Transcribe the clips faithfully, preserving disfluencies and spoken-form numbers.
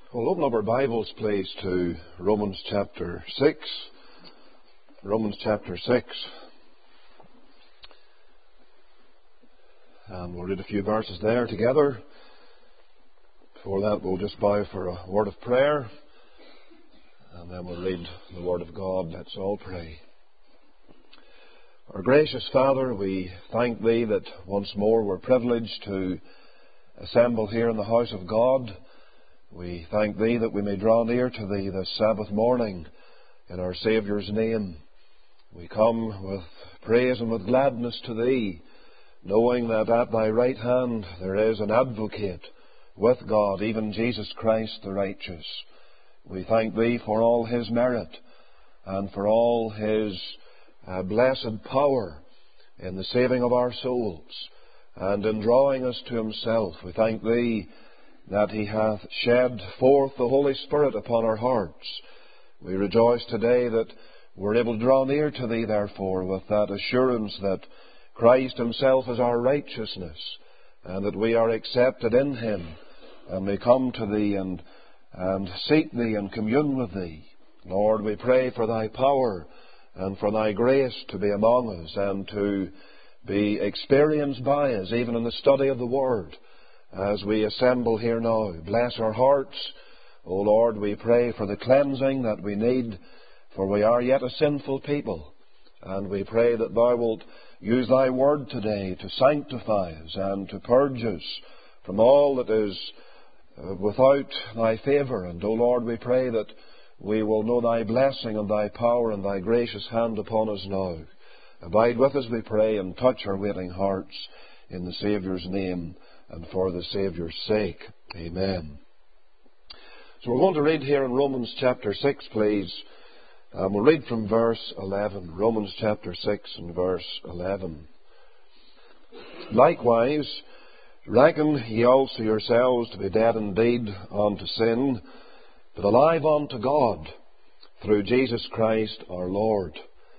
We'll open up our Bibles, please, to Romans chapter six. Romans chapter six. And we'll read a few verses there together. Before that, we'll just bow for a word of prayer. And then we'll read the Word of God. Let's all pray. Our gracious Father, we thank Thee that once more we're privileged to assemble here in the house of God. We thank Thee that we may draw near to Thee this Sabbath morning in our Saviour's name. We come with praise and with gladness to Thee, knowing that at Thy right hand there is an advocate with God, even Jesus Christ the righteous. We thank Thee for all His merit and for all His uh, blessed power in the saving of our souls and in drawing us to Himself. We thank Thee that He hath shed forth the Holy Spirit upon our hearts. We rejoice today that we're able to draw near to Thee, therefore, with that assurance that Christ Himself is our righteousness, and that we are accepted in Him, and may come to Thee and, and seek Thee and commune with Thee. Lord, we pray for Thy power and for Thy grace to be among us and to be experienced by us, even in the study of the Word. As we assemble here now, bless our hearts. O Lord, we pray for the cleansing that we need, for we are yet a sinful people. And we pray that Thou wilt use Thy word today to sanctify us and to purge us from all that is uh, without Thy favour. And, O Lord, we pray that we will know Thy blessing and Thy power and Thy gracious hand upon us now. Abide with us, we pray, and touch our waiting hearts in the Saviour's name and for the Saviour's sake. Amen. So we're going to read here in Romans chapter six, please. Um, we'll read from verse eleven. Romans chapter six and verse eleven. Likewise, reckon ye also yourselves to be dead indeed unto sin, but alive unto God, through Jesus Christ our Lord.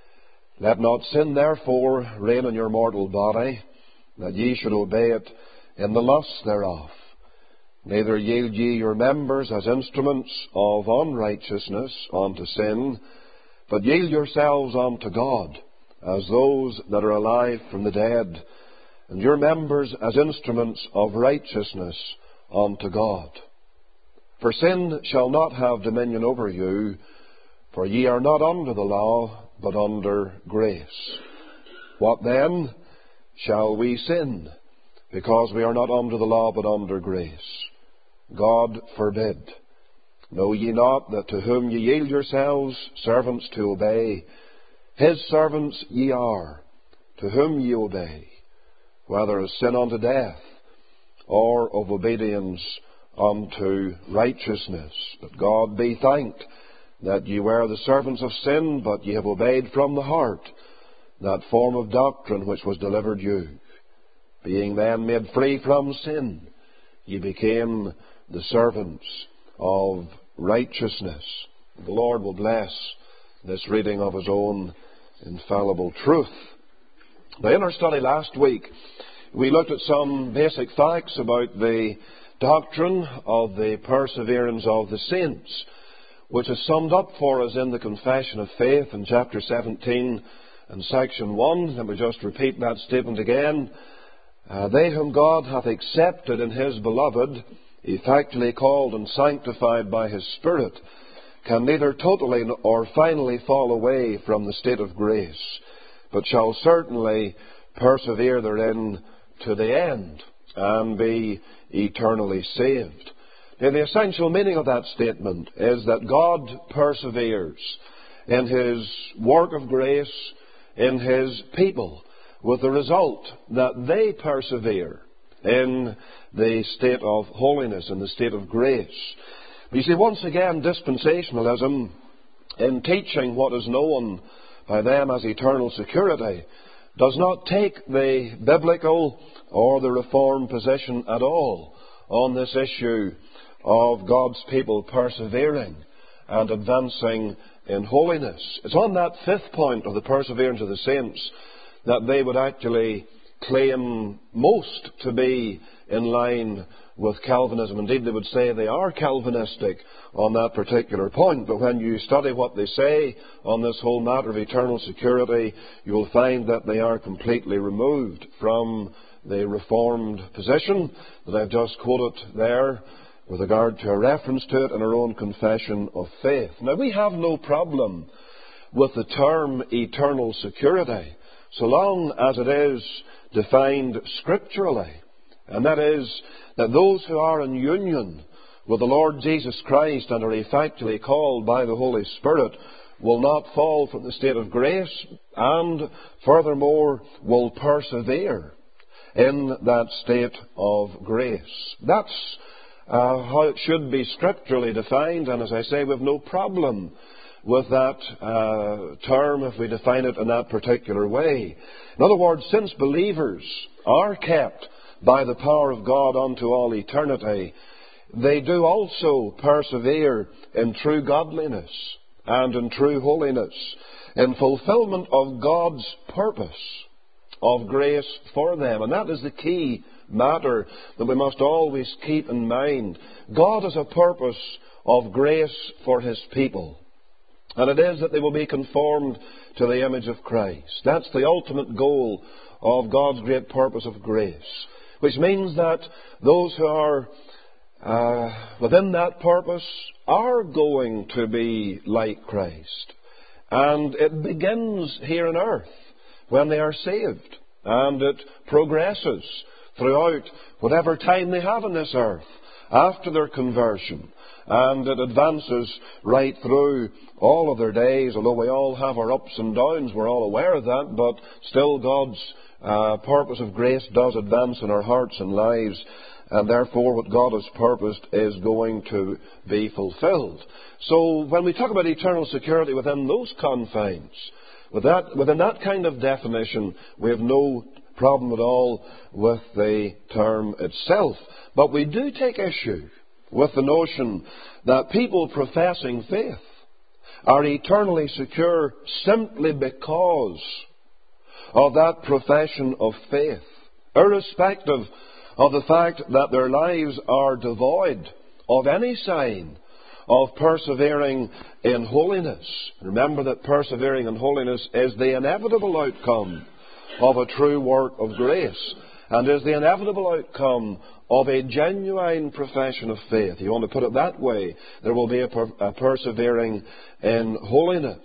Let not sin therefore reign in your mortal body, that ye should obey it in the lusts thereof. Neither yield ye your members as instruments of unrighteousness unto sin, but yield yourselves unto God, as those that are alive from the dead, and your members as instruments of righteousness unto God. For sin shall not have dominion over you, for ye are not under the law, but under grace. What then? Shall we sin, because we are not under the law, but under grace? God forbid. Know ye not that to whom ye yield yourselves servants to obey, His servants ye are, to whom ye obey, whether of sin unto death, or of obedience unto righteousness? But God be thanked that ye were the servants of sin, but ye have obeyed from the heart that form of doctrine which was delivered you. Being then made free from sin, ye became the servants of righteousness. The Lord will bless this reading of His own infallible truth. Now, in our study last week, we looked at some basic facts about the doctrine of the perseverance of the saints, which is summed up for us in the Confession of Faith in chapter seventeen and section one. Let me just repeat that statement again. Uh, they whom God hath accepted in His beloved, effectually called and sanctified by His Spirit, can neither totally or finally fall away from the state of grace, but shall certainly persevere therein to the end and be eternally saved. Now, the essential meaning of that statement is that God perseveres in His work of grace in His people, with the result that they persevere in the state of holiness, in the state of grace. You see, once again, dispensationalism, in teaching what is known by them as eternal security, does not take the biblical or the Reformed position at all on this issue of God's people persevering and advancing in holiness. It's on that fifth point of the perseverance of the saints that they would actually claim most to be in line with Calvinism. Indeed, they would say they are Calvinistic on that particular point. But when you study what they say on this whole matter of eternal security, you will find that they are completely removed from the Reformed position that I've just quoted there with regard to a reference to it in our own confession of faith. Now, we have no problem with the term eternal security, so long as it is defined scripturally. And that is that those who are in union with the Lord Jesus Christ and are effectually called by the Holy Spirit will not fall from the state of grace, and furthermore will persevere in that state of grace. That's uh, how it should be scripturally defined, and as I say, we have no problem with that uh, term if we define it in that particular way. In other words, since believers are kept by the power of God unto all eternity, they do also persevere in true godliness and in true holiness, in fulfillment of God's purpose of grace for them. And that is the key matter that we must always keep in mind. God has a purpose of grace for His people, and it is that they will be conformed to the image of Christ. That's the ultimate goal of God's great purpose of grace, which means that those who are uh, within that purpose are going to be like Christ. And it begins here on earth when they are saved, and it progresses throughout whatever time they have on this earth after their conversion. And it advances right through all of their days, although we all have our ups and downs, we're all aware of that, but still God's uh, purpose of grace does advance in our hearts and lives, and therefore what God has purposed is going to be fulfilled. So when we talk about eternal security within those confines, with that, within that kind of definition, we have no problem at all with the term itself. But we do take issue with the notion that people professing faith are eternally secure simply because of that profession of faith, irrespective of the fact that their lives are devoid of any sign of persevering in holiness. Remember that persevering in holiness is the inevitable outcome of a true work of grace, and is the inevitable outcome of a genuine profession of faith. You want to put it that way, there will be a, per- a persevering in holiness.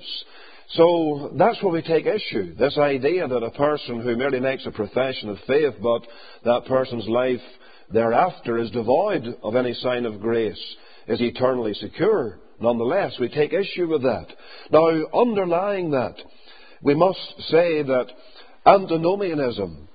So that's where we take issue, this idea that a person who merely makes a profession of faith, but that person's life thereafter is devoid of any sign of grace, is eternally secure. Nonetheless, we take issue with that. Now, underlying that, we must say that antinomianism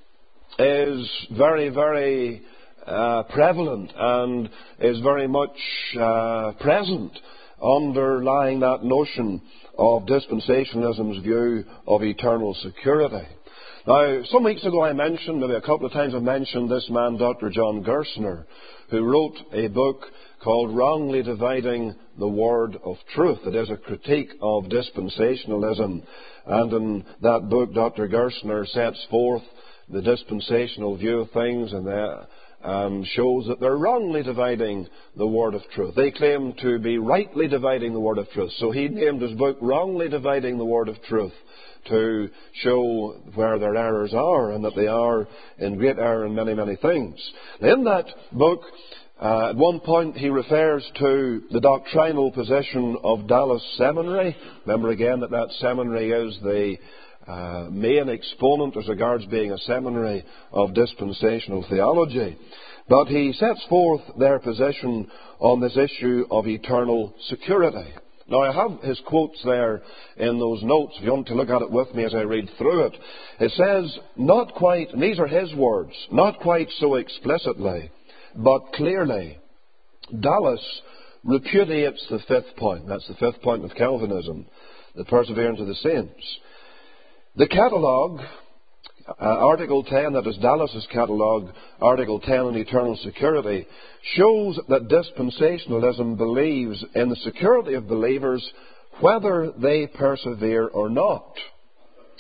is very, very uh, prevalent and is very much uh, present underlying that notion of dispensationalism's view of eternal security. Now, some weeks ago I mentioned, maybe a couple of times I mentioned this man, Doctor John Gerstner, who wrote a book called Wrongly Dividing the Word of Truth. It is a critique of dispensationalism. And in that book, Doctor Gerstner sets forth the dispensational view of things and uh, um, shows that they're wrongly dividing the Word of Truth. They claim to be rightly dividing the Word of Truth. So he named his book Wrongly Dividing the Word of Truth, to show where their errors are, and that they are in great error in many, many things. In that book, uh, at one point he refers to the doctrinal position of Dallas Seminary. Remember again that that seminary is the uh, main exponent as regards being a seminary of dispensational theology. But he sets forth their position on this issue of eternal security. Now, I have his quotes there in those notes, if you want to look at it with me as I read through it. It says, not quite, and these are his words, not quite so explicitly, but clearly, Dallas repudiates the fifth point. That's the fifth point of Calvinism, the perseverance of the saints. The catalogue, uh, Article ten, that is Dallas's catalogue, Article ten on eternal security, shows that dispensationalism believes in the security of believers whether they persevere or not.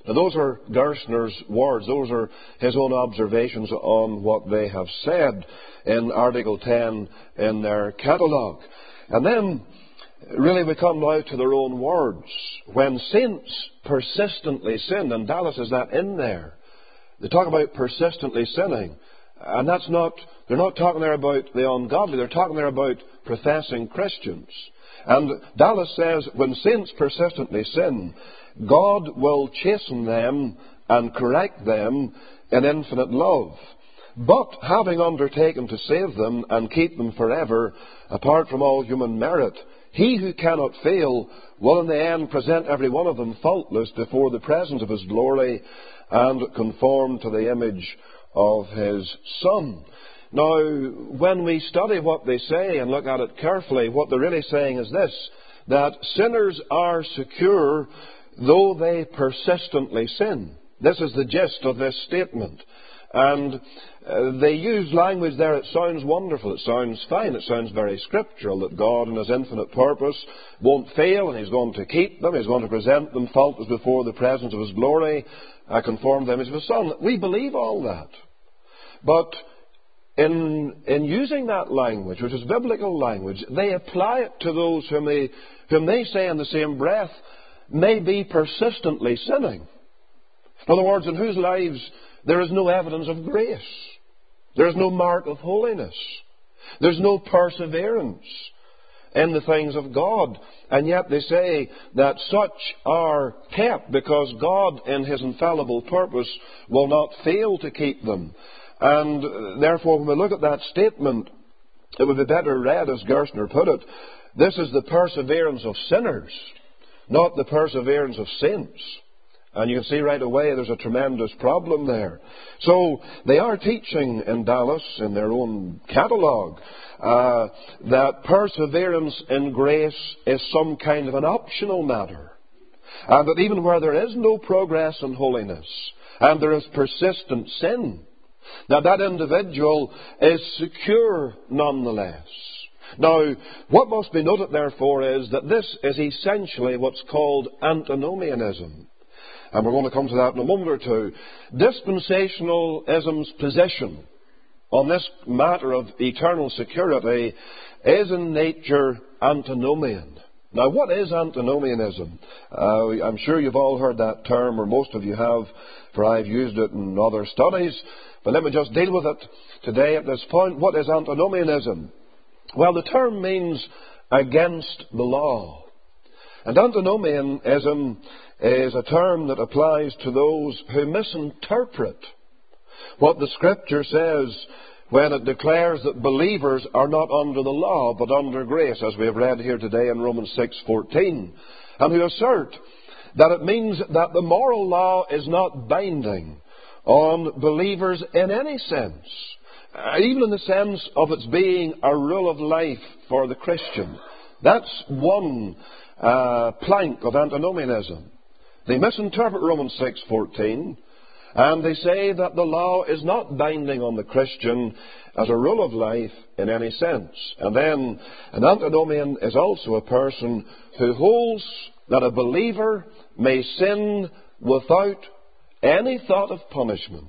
Now, those are Gerstner's words. Those are his own observations on what they have said in Article ten in their catalogue. And then, really, we come now to their own words. When saints persistently sin, and Dallas has that in there, they talk about persistently sinning. And that's not, they're not talking there about the ungodly, they're talking there about professing Christians. And Dallas says, when saints persistently sin, God will chasten them and correct them in infinite love. But having undertaken to save them and keep them forever, apart from all human merit, He who cannot fail will in the end present every one of them faultless before the presence of His glory and conform to the image of His Son. Now, when we study what they say and look at it carefully, what they're really saying is this, that sinners are secure though they persistently sin. This is the gist of this statement. And uh, they use language there, it sounds wonderful, it sounds fine, it sounds very scriptural, that God in His infinite purpose won't fail, and He's going to keep them, He's going to present them faultless before the presence of His glory, uh, conform them to His Son. We believe all that. But in, in using that language, which is biblical language, they apply it to those whom they, whom they say in the same breath may be persistently sinning. In other words, in whose lives there is no evidence of grace. There is no mark of holiness. There's no perseverance in the things of God. And yet they say that such are kept because God in His infallible purpose will not fail to keep them. And therefore, when we look at that statement, it would be better read, as Gerstner put it, this is the perseverance of sinners, not the perseverance of saints. And you can see right away there's a tremendous problem there. So they are teaching in Dallas, in their own catalogue, uh, that perseverance in grace is some kind of an optional matter. And that even where there is no progress in holiness, and there is persistent sin, that that individual is secure nonetheless. Now, what must be noted, therefore, is that this is essentially what's called antinomianism. And we're going to come to that in a moment or two. Dispensationalism's position on this matter of eternal security is in nature antinomian. Now, what is antinomianism? Uh, I'm sure you've all heard that term, or most of you have, for I've used it in other studies. But let me just deal with it today at this point. What is antinomianism? Well, the term means against the law. And antinomianism is a term that applies to those who misinterpret what the Scripture says when it declares that believers are not under the law but under grace, as we have read here today in Romans six fourteen, and who assert that it means that the moral law is not binding on believers in any sense, even in the sense of its being a rule of life for the Christian. That's one uh, plank of antinomianism. They misinterpret Romans six fourteen, and they say that the law is not binding on the Christian as a rule of life in any sense. And then an antinomian is also a person who holds that a believer may sin without any thought of punishment,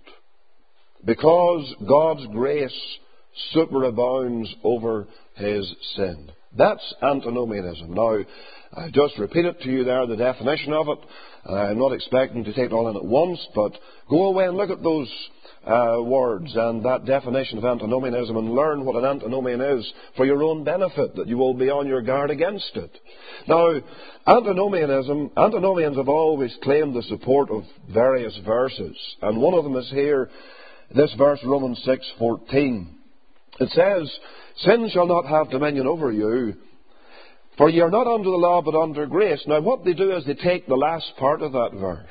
because God's grace superabounds over his sin. That's antinomianism. Now, I just repeated to you there the definition of it. I'm not expecting to take it all in at once, but go away and look at those uh, words and that definition of antinomianism and learn what an antinomian is for your own benefit, that you will be on your guard against it. Now, antinomianism, antinomians have always claimed the support of various verses, and one of them is here, this verse, Romans six fourteen. It says, "Sin shall not have dominion over you, for ye are not under the law, but under grace." Now, what they do is they take the last part of that verse,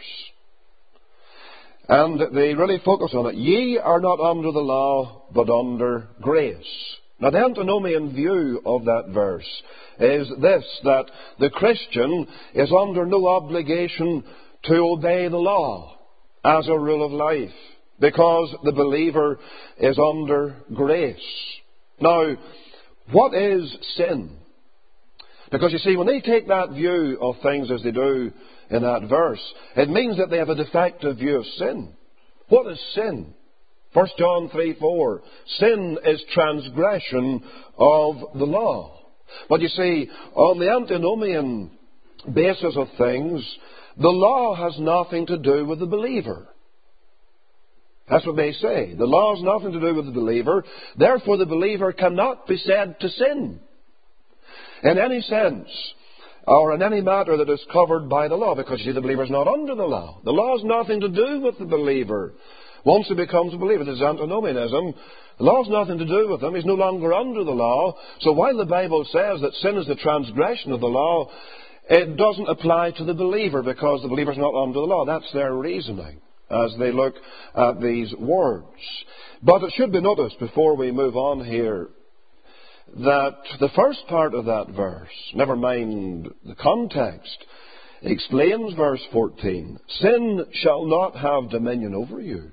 and they really focus on it. Ye are not under the law, but under grace. Now, the antinomian view of that verse is this, that the Christian is under no obligation to obey the law as a rule of life, because the believer is under grace. Now, what is sin? Because you see, when they take that view of things as they do in that verse, it means that they have a defective view of sin. What is sin? First John three four. Sin is transgression of the law. But you see, on the antinomian basis of things, the law has nothing to do with the believer. That's what they say. The law has nothing to do with the believer. Therefore, the believer cannot be said to sin in any sense or in any matter that is covered by the law, because you see, the believer is not under the law. The law has nothing to do with the believer. Once he becomes a believer, this is antinomianism. The law has nothing to do with him. He's no longer under the law. So while the Bible says that sin is the transgression of the law, it doesn't apply to the believer because the believer is not under the law. That's their reasoning as they look at these words. But it should be noticed before we move on here that the first part of that verse, never mind the context, explains verse fourteen. Sin shall not have dominion over you.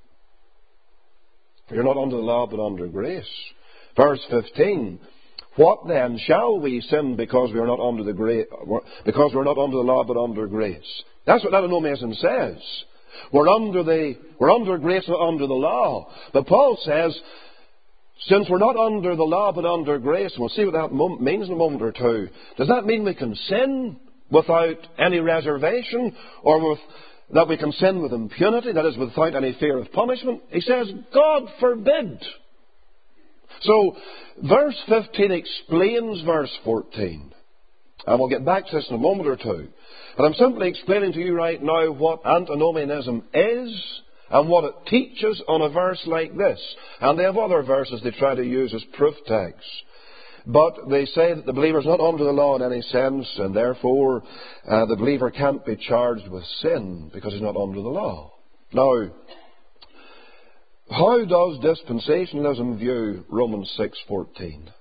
For you're not under the law but under grace. Verse fifteen. What then? Shall we sin because we are not under the gra- because we're not under the law but under grace? That's what antinomianism says. We're under the we're under grace, not under the law. But Paul says, since we're not under the law but under grace, and we'll see what that means in a moment or two, does that mean we can sin without any reservation, or with, that we can sin with impunity, that is, without any fear of punishment? He says, God forbid. So, verse fifteen explains verse fourteen. And we'll get back to this in a moment or two. But I'm simply explaining to you right now what antinomianism is and what it teaches on a verse like this. And they have other verses they try to use as proof texts. But they say that the believer is not under the law in any sense, and therefore uh, the believer can't be charged with sin because he's not under the law. Now, how does dispensationalism view Romans six fourteen?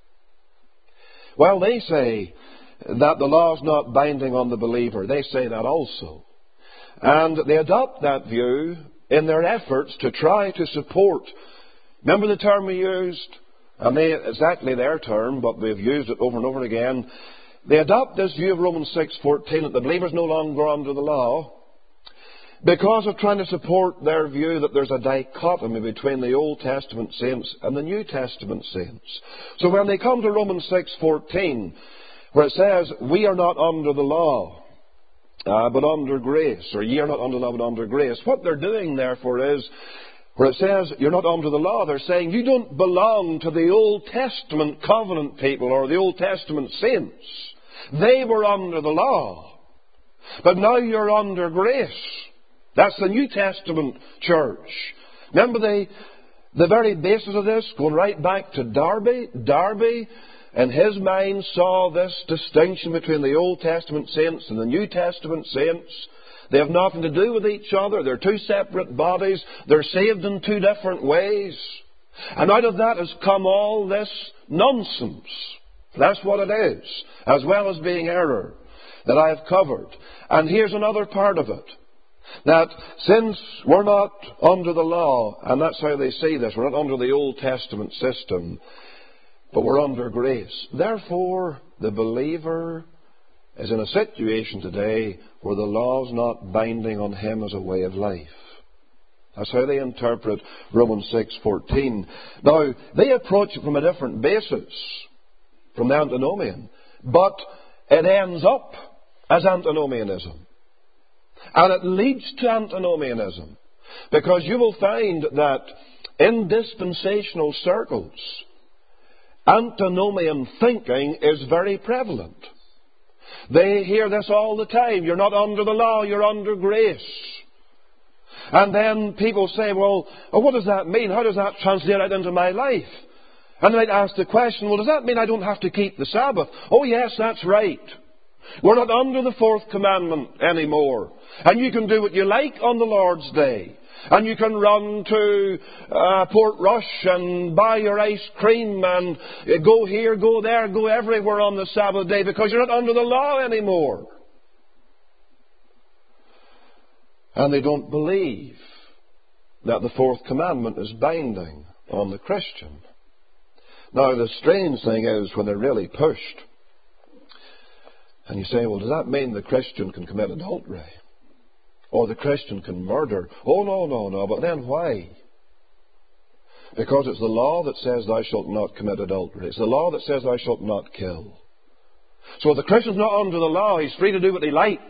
Well, they say that the law is not binding on the believer. They say that also. And they adopt that view in their efforts to try to support. Remember the term we used? And they, exactly their term, but they've used it over and over again. They adopt this view of Romans six fourteen, that the believer is no longer under the law, because of trying to support their view that there's a dichotomy between the Old Testament saints and the New Testament saints. So when they come to Romans six fourteen, where it says, we are not under the law, uh, but under grace, or ye are not under the law, but under grace, what they're doing, therefore, is, where it says you're not under the law, they're saying you don't belong to the Old Testament covenant people or the Old Testament saints. They were under the law, but now you're under grace. That's the New Testament church. Remember the, the very basis of this, going right back to Darby. Darby, in his mind, saw this distinction between the Old Testament saints and the New Testament saints. They have nothing to do with each other. They're two separate bodies. They're saved in two different ways. And out of that has come all this nonsense. That's what it is, as well as being error, that I have covered. And here's another part of it. That since we're not under the law, and that's how they see this, we're not under the Old Testament system, but we're under grace. Therefore, the believer is in a situation today where the law is not binding on him as a way of life. That's how they interpret Romans six fourteen. Now, they approach it from a different basis from the antinomian, but it ends up as antinomianism. And it leads to antinomianism, because you will find that in dispensational circles, antinomian thinking is very prevalent. They hear this all the time. You're not under the law, you're under grace. And then people say, well, what does that mean? How does that translate out into my life? And they might ask the question, well, does that mean I don't have to keep the Sabbath? Oh, yes, that's right. We're not under the fourth commandment anymore. And you can do what you like on the Lord's Day. And you can run to uh, Portrush and buy your ice cream and go here, go there, go everywhere on the Sabbath day, because you're not under the law anymore. And they don't believe that the fourth commandment is binding on the Christian. Now, the strange thing is, when they're really pushed, And you say, well, does that mean the Christian can commit adultery? Or the Christian can murder? Oh, no, no, no. But then why? Because it's the law that says thou shalt not commit adultery. It's the law that says thou shalt not kill. So if the Christian's not under the law, he's free to do what he likes.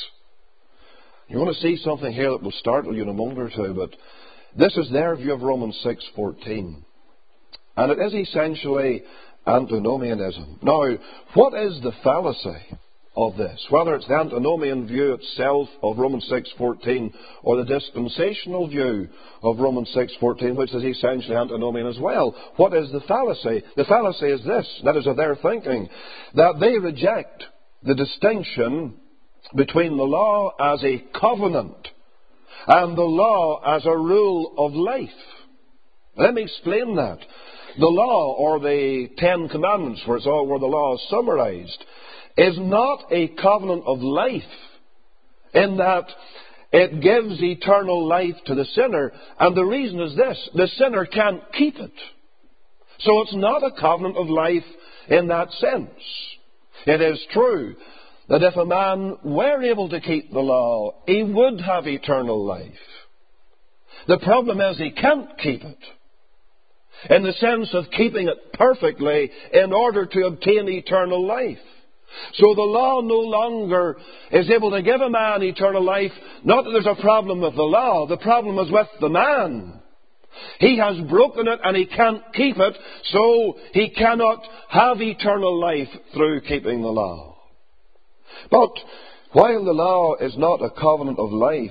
You want to see something here that will startle you in a moment or two, but this is their view of Romans six fourteen. And it is essentially antinomianism. Now, what is the fallacy of this? Whether it's the antinomian view itself of Romans six fourteen or the dispensational view of Romans six fourteen, which is essentially antinomian as well. What is the fallacy? The fallacy is this, that is of their thinking, that they reject the distinction between the law as a covenant and the law as a rule of life. Let me explain that. The law, or the Ten Commandments, where it's all where the law is summarized, is not a covenant of life in that it gives eternal life to the sinner. And the reason is this: the sinner can't keep it. So it's not a covenant of life in that sense. It is true that if a man were able to keep the law, he would have eternal life. The problem is he can't keep it, in the sense of keeping it perfectly in order to obtain eternal life. So the law no longer is able to give a man eternal life. Not that there's a problem with the law. The problem is with the man. He has broken it and he can't keep it, so he cannot have eternal life through keeping the law. But while the law is not a covenant of life,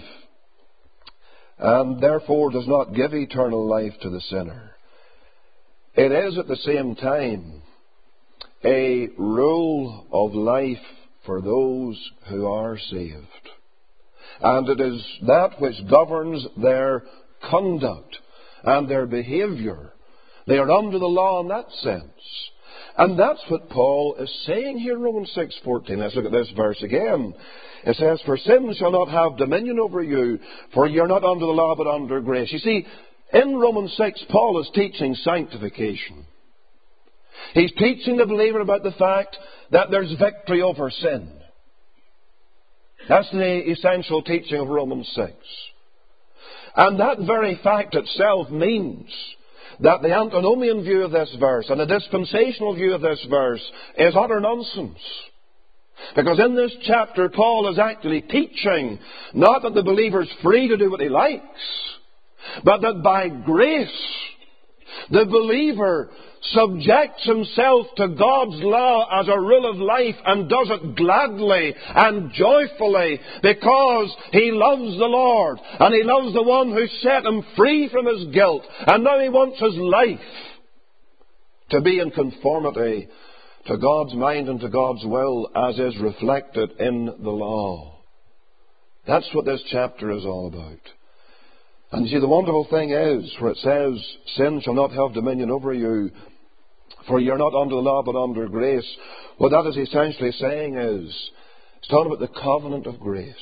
and therefore does not give eternal life to the sinner, it is at the same time a rule of life for those who are saved. And it is that which governs their conduct and their behavior. They are under the law in that sense. And that's what Paul is saying here in Romans six fourteen. Let's look at this verse again. It says, "For sin shall not have dominion over you, for you're not under the law but under grace." You see, in Romans six, Paul is teaching sanctification. He's teaching the believer about the fact that there's victory over sin. That's the essential teaching of Romans six. And that very fact itself means that the antinomian view of this verse and the dispensational view of this verse is utter nonsense. Because in this chapter, Paul is actually teaching not that the believer is free to do what he likes, but that by grace, the believer subjects himself to God's law as a rule of life and does it gladly and joyfully because he loves the Lord and he loves the one who set him free from his guilt, and now he wants his life to be in conformity to God's mind and to God's will as is reflected in the law. That's what this chapter is all about. And you see, the wonderful thing is, where it says, "Sin shall not have dominion over you, for you're not under the law but under grace," what that is essentially saying is, it's talking about the covenant of grace.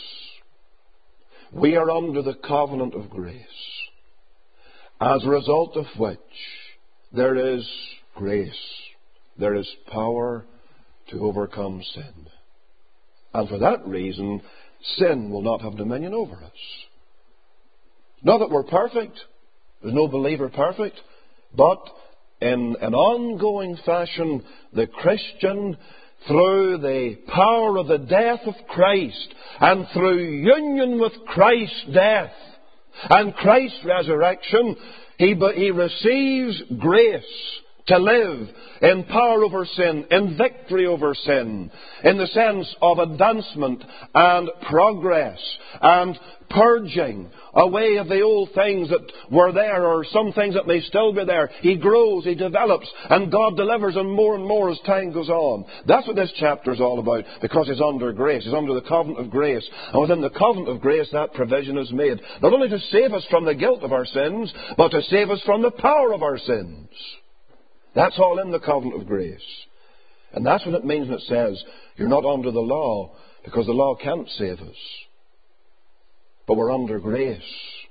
We are under the covenant of grace, as a result of which there is grace. There is power to overcome sin. And for that reason, sin will not have dominion over us. Not that we're perfect. There's no believer perfect. But in an ongoing fashion, the Christian, through the power of the death of Christ and through union with Christ's death and Christ's resurrection, he, he receives grace to live in power over sin, in victory over sin, in the sense of advancement and progress and purging away of the old things that were there, or some things that may still be there. He grows, he develops, and God delivers him more and more as time goes on. That's what this chapter is all about, because he's under grace. He's under the covenant of grace. And within the covenant of grace, that provision is made, not only to save us from the guilt of our sins, but to save us from the power of our sins. That's all in the covenant of grace. And that's what it means when it says, you're not under the law, because the law can't save us. But we're under grace.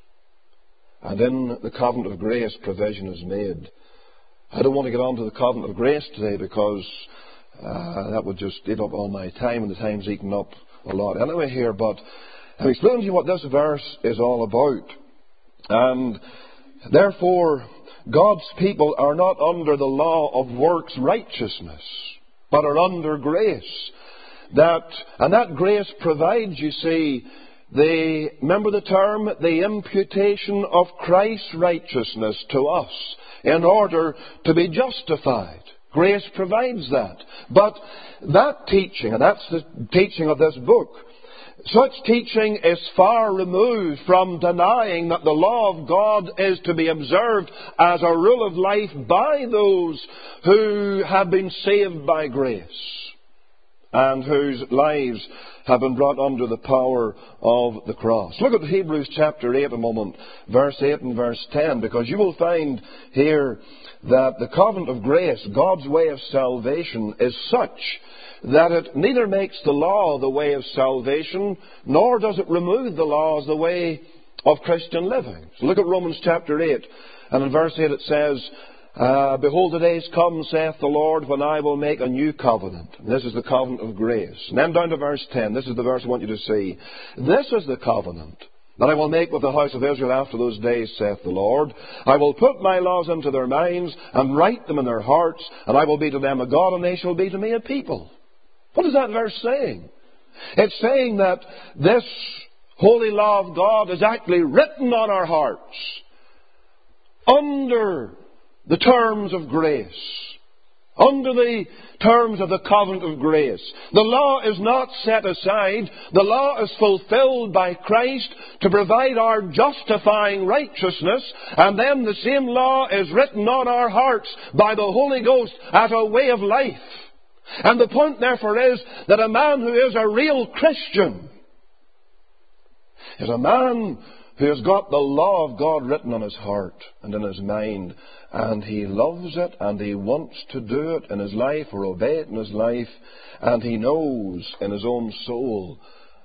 And in the covenant of grace, provision is made. I don't want to get on to the covenant of grace today, because Uh, that would just eat up all my time, and the time's eaten up a lot anyway here. But I'm explaining to you what this verse is all about. And therefore, God's people are not under the law of works righteousness, but are under grace. That, and that grace provides, you see, the, remember the term, the imputation of Christ's righteousness to us in order to be justified. Grace provides that. But that teaching, and that's the teaching of this book, such teaching is far removed from denying that the law of God is to be observed as a rule of life by those who have been saved by grace and whose lives have been brought under the power of the cross. Look at Hebrews chapter eight a moment, verse eight and verse ten, because you will find here that the covenant of grace, God's way of salvation, is such that it neither makes the law the way of salvation, nor does it remove the law as the way of Christian living. So look at Romans chapter eight, and in verse eight it says, uh, Behold, the days come, saith the Lord, when I will make a new covenant. And this is the covenant of grace. And then down to verse ten, this is the verse I want you to see. This is the covenant that I will make with the house of Israel after those days, saith the Lord. I will put my laws into their minds, and write them in their hearts, and I will be to them a God, and they shall be to me a people. What is that verse saying? It's saying that this holy law of God is actually written on our hearts under the terms of grace, under the terms of the covenant of grace. The law is not set aside. The law is fulfilled by Christ to provide our justifying righteousness, and then the same law is written on our hearts by the Holy Ghost as a way of life. And the point, therefore, is that a man who is a real Christian is a man who has got the law of God written on his heart and in his mind, and he loves it, and he wants to do it in his life or obey it in his life, and he knows in his own soul,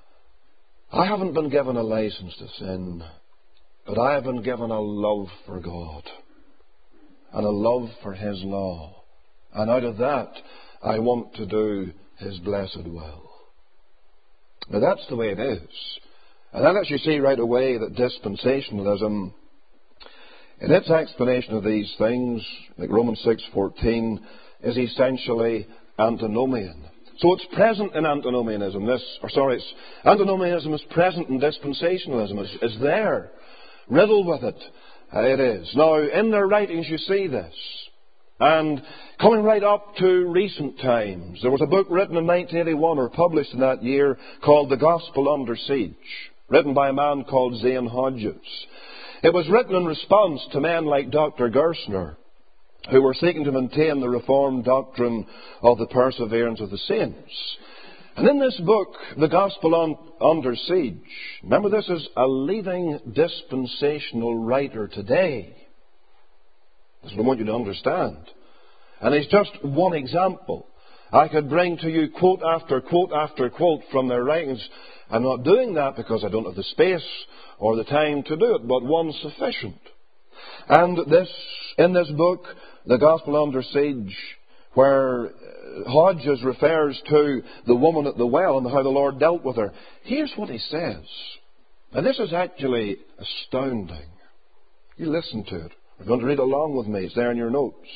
I haven't been given a license to sin, but I have been given a love for God and a love for His law, and out of that I want to do His blessed will. Now that's the way it is. And that lets you see right away that dispensationalism, in its explanation of these things, like Romans six fourteen, is essentially antinomian. So it's present in antinomianism. This, or sorry, it's, antinomianism is present in dispensationalism. It's, it's there, riddled with it. Uh, it is. Now, in their writings you see this. And coming right up to recent times, there was a book written in nineteen eighty-one, or published in that year, called The Gospel Under Siege, written by a man called Zane Hodges. It was written in response to men like Doctor Gerstner, who were seeking to maintain the Reformed doctrine of the perseverance of the saints. And in this book, The Gospel on, Under Siege, remember this is a leading dispensational writer today. That's what I want you to understand. And it's just one example. I could bring to you quote after quote after quote from their writings. I'm not doing that because I don't have the space or the time to do it, but one's sufficient. And this, in this book, The Gospel Under Siege, where Hodges refers to the woman at the well and how the Lord dealt with her, here's what he says. And this is actually astounding. You listen to it. You're going to read along with me. It's there in your notes.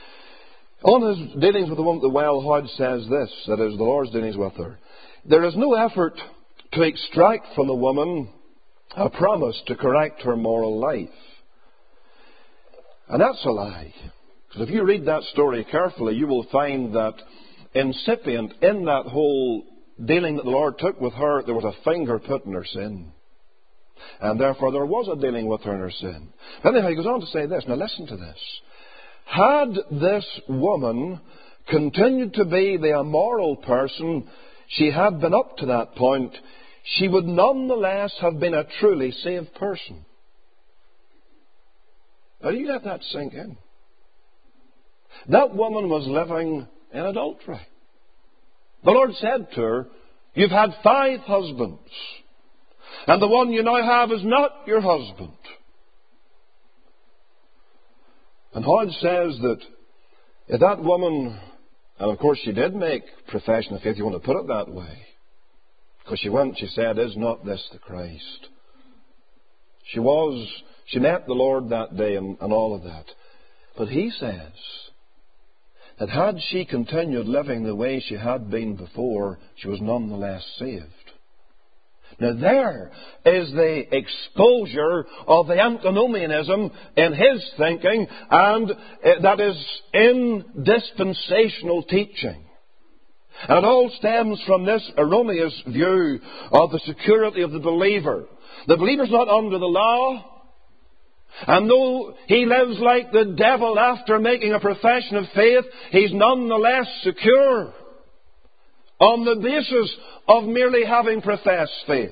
On his dealings with the woman at the well, Hodge says this, that is, the Lord's dealings with her. There is no effort to extract from the woman a promise to correct her moral life. And that's a lie. Because if you read that story carefully, you will find that incipient in that whole dealing that the Lord took with her, there was a finger put in her sin. And therefore there was a dealing with her in her sin. Anyhow, he goes on to say this. Now listen to this. Had this woman continued to be the immoral person she had been up to that point, she would nonetheless have been a truly saved person. Now you let that sink in. That woman was living in adultery. The Lord said to her, you've had five husbands, and the one you now have is not your husband. And Hodge says that if that woman And of course she did make profession of faith, you want to put it that way. Because she went, she said, "Is not this the Christ?" She was, she met the Lord that day and, and all of that. But he says that had she continued living the way she had been before, she was nonetheless saved. Now there is the exposure of the antinomianism in his thinking, and that is in dispensational teaching. And it all stems from this erroneous view of the security of the believer. The believer's not under the law, and though he lives like the devil after making a profession of faith, he's nonetheless secure on the basis of merely having professed faith.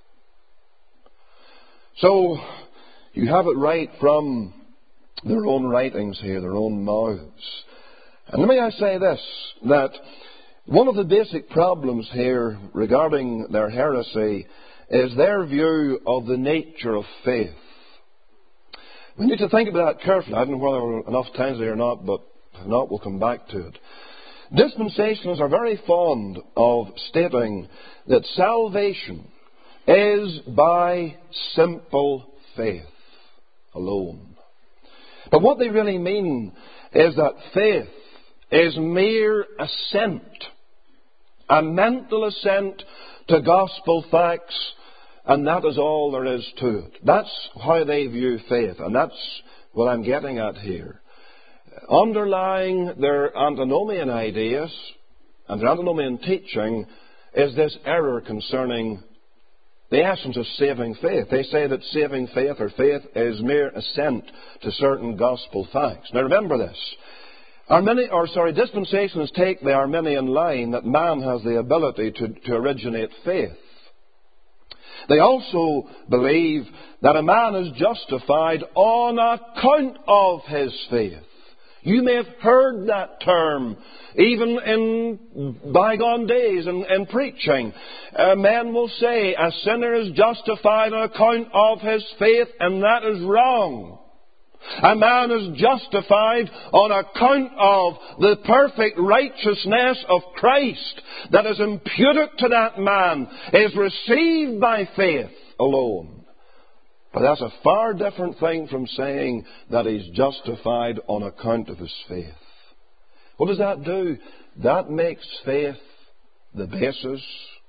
So, you have it right from their own writings here, their own mouths. And may I say this, that one of the basic problems here regarding their heresy is their view of the nature of faith. We need to think about that carefully. I don't know whether there are enough times there or not, but if not, we'll come back to it. Dispensationalists are very fond of stating that salvation is by simple faith alone. But what they really mean is that faith is mere assent, a mental assent to gospel facts, and that is all there is to it. That's how they view faith, and that's what I'm getting at here. Underlying their antinomian ideas and their antinomian teaching is this error concerning the essence of saving faith. They say that saving faith or faith is mere assent to certain gospel facts. Now remember this. Arminian, or sorry, dispensationalists take the Arminian line that man has the ability to, to originate faith. They also believe that a man is justified on account of his faith. You may have heard that term even in bygone days in, in preaching. Uh, men will say a sinner is justified on account of his faith, and that is wrong. A man is justified on account of the perfect righteousness of Christ that is imputed to that man, is received by faith alone. But that's a far different thing from saying that he's justified on account of his faith. What does that do? That makes faith the basis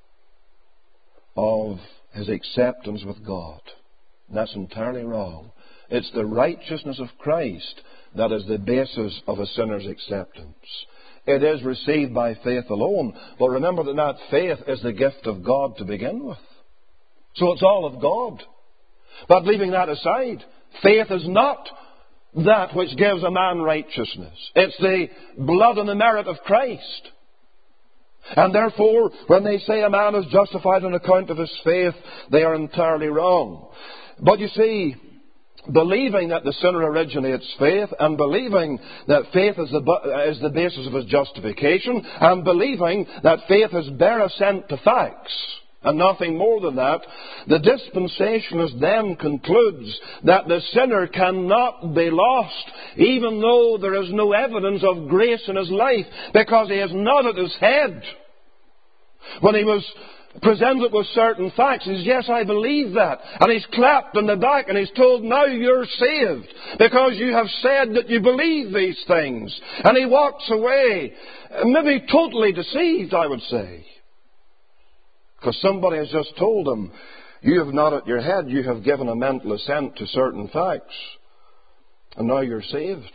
of his acceptance with God. And that's entirely wrong. It's the righteousness of Christ that is the basis of a sinner's acceptance. It is received by faith alone. But remember that that faith is the gift of God to begin with. So it's all of God. But leaving that aside, faith is not that which gives a man righteousness. It's the blood and the merit of Christ. And therefore, when they say a man is justified on account of his faith, they are entirely wrong. But you see, believing that the sinner originates faith, and believing that faith is the, is the basis of his justification, and believing that faith is bare assent to facts, and nothing more than that, the dispensationalist then concludes that the sinner cannot be lost, even though there is no evidence of grace in his life, because he has nodded his head when he was presented with certain facts. He says, "Yes, I believe that." And he's clapped on the back and he's told, "Now you're saved, because you have said that you believe these things." And he walks away, maybe totally deceived, I would say. Because somebody has just told him, "You have nodded your head, you have given a mental assent to certain facts, and now you're saved."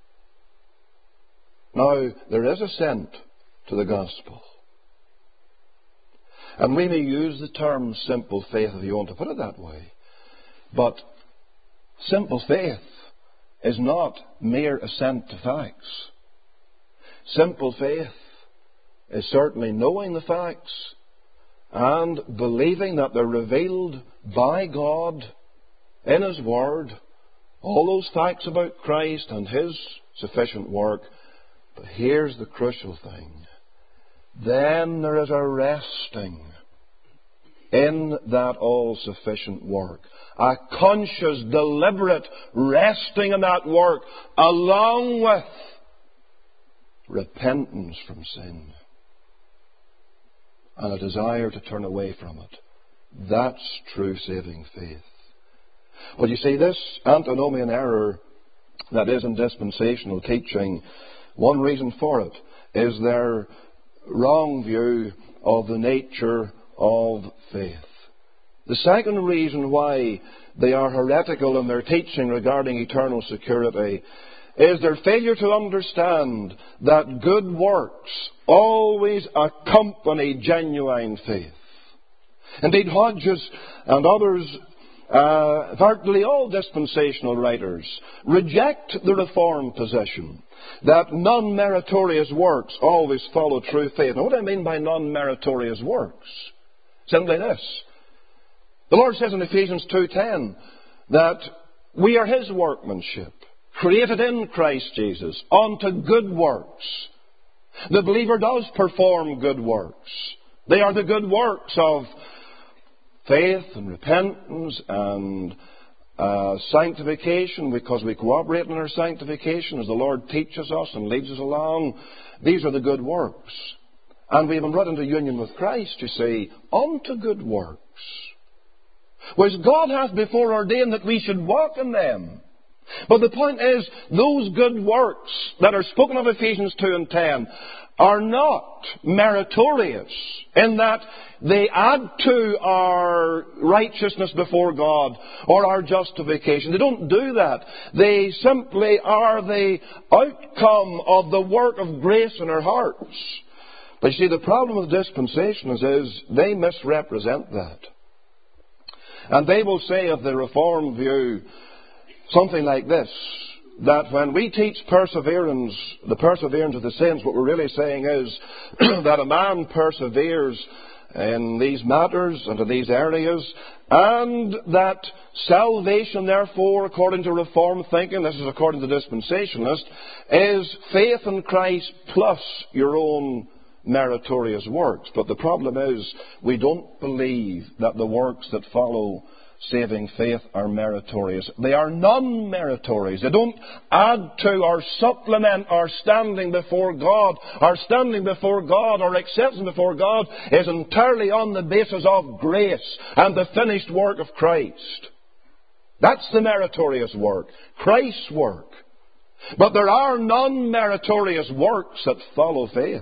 Now, there is assent to the gospel. And we may use the term simple faith, if you want to put it that way. But simple faith is not mere assent to facts. Simple faith is certainly knowing the facts and believing that they're revealed by God in His Word, all those facts about Christ and His sufficient work. But here's the crucial thing. Then there is a resting in that all-sufficient work. A conscious, deliberate resting in that work, along with repentance from sin and a desire to turn away from it. That's true saving faith. But you see, this antinomian error that is in dispensational teaching, one reason for it is their wrong view of the nature of faith. The second reason why they are heretical in their teaching regarding eternal security is their failure to understand that good works always accompany genuine faith. Indeed, Hodges and others, uh, virtually all dispensational writers, reject the Reformed position that non-meritorious works always follow true faith. Now, what do I mean by non-meritorious works? Simply this. The Lord says in Ephesians two ten that we are His workmanship, created in Christ Jesus, unto good works. The believer does perform good works. They are the good works of faith and repentance and uh, sanctification, because we cooperate in our sanctification as the Lord teaches us and leads us along. These are the good works. And we have been brought into union with Christ, you see, unto good works, which God hath before ordained that we should walk in them. But the point is, those good works that are spoken of Ephesians two and ten are not meritorious in that they add to our righteousness before God or our justification. They don't do that. They simply are the outcome of the work of grace in our hearts. But you see, the problem with dispensationalists is they misrepresent that. And they will say of the Reformed view something like this, that when we teach perseverance, the perseverance of the saints, what we're really saying is that a man perseveres in these matters and in these areas, and that salvation, therefore, according to Reformed thinking, this is according to the dispensationalist, is faith in Christ plus your own meritorious works. But the problem is, we don't believe that the works that follow saving faith are meritorious. They are non-meritorious. They don't add to or supplement our standing before God. Our standing before God, our acceptance before God, is entirely on the basis of grace and the finished work of Christ. That's the meritorious work, Christ's work. But there are non-meritorious works that follow faith.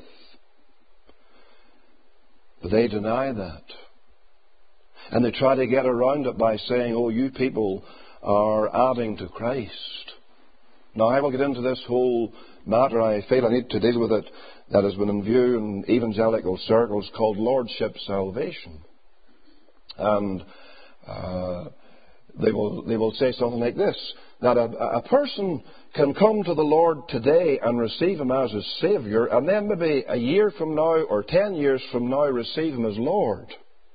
But they deny that. And they try to get around it by saying, oh, you people are adding to Christ. Now, I will get into this whole matter. I feel I need to deal with it, that has been in view in evangelical circles, called Lordship Salvation. And uh, they will they will say something like this, that a, a person can come to the Lord today and receive Him as His Saviour, and then maybe a year from now or ten years from now receive Him as Lord.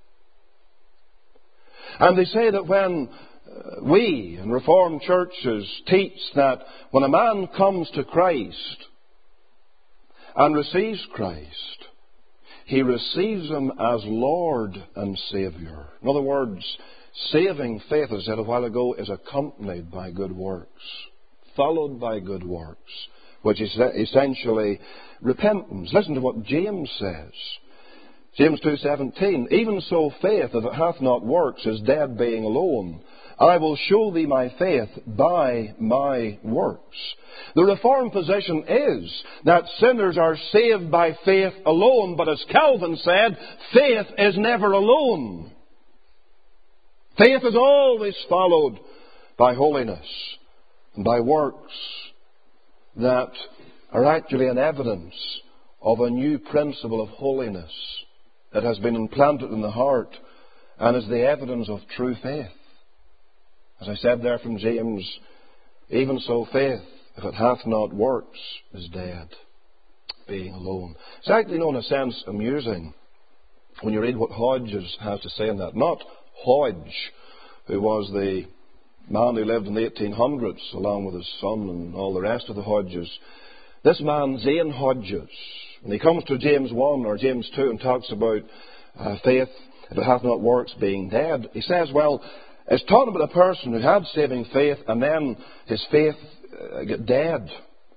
And they say that when we in Reformed churches teach that when a man comes to Christ and receives Christ, he receives Him as Lord and Saviour. In other words, saving faith, as I said a while ago, is accompanied by good works, followed by good works, which is essentially repentance. Listen to what James says. James two seventeen, even so faith, if it hath not works, is dead being alone. I will show thee my faith by my works. The Reformed position is that sinners are saved by faith alone, but as Calvin said, faith is never alone. Faith is always followed by holiness and by works that are actually an evidence of a new principle of holiness that has been implanted in the heart and is the evidence of true faith. As I said there from James, even so faith, if it hath not works, is dead, being alone. It's actually, in a sense, amusing when you read what Hodges has to say on that. Not Hodge, who was the man who lived in the eighteen hundreds, along with his son and all the rest of the Hodges. This man, Zane Hodges, when he comes to James one or James two and talks about uh, faith, if it hath not works, being dead, he says, well, it's talking about a person who had saving faith and then his faith uh, got dead.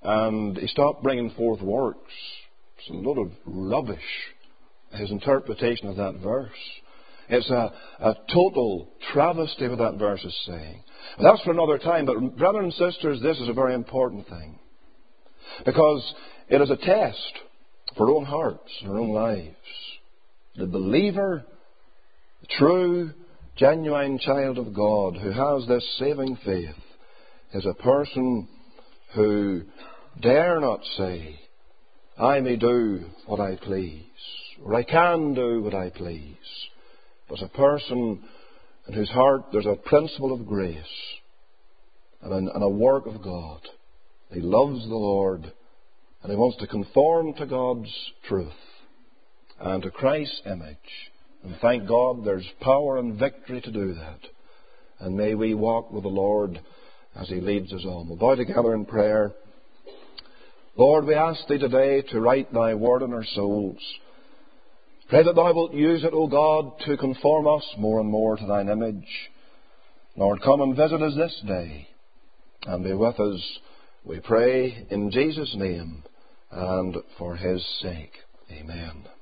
and he stopped bringing forth works. It's a lot of rubbish, his interpretation of that verse. It's a, a total travesty what that verse is saying. That's for another time, but brothers and sisters, this is a very important thing. Because it is a test for our own hearts, our own lives. The believer, the true, genuine child of God who has this saving faith is a person who dare not say, I may do what I please, or I can do what I please. But a person in whose heart there's a principle of grace and a, and a work of God. He loves the Lord and he wants to conform to God's truth and to Christ's image. And thank God there's power and victory to do that. And may we walk with the Lord as He leads us on. We'll bow together in prayer. Lord, we ask Thee today to write Thy word in our souls. Pray that Thou wilt use it, O God, to conform us more and more to Thine image. Lord, come and visit us this day and be with us, we pray, in Jesus' name and for His sake. Amen.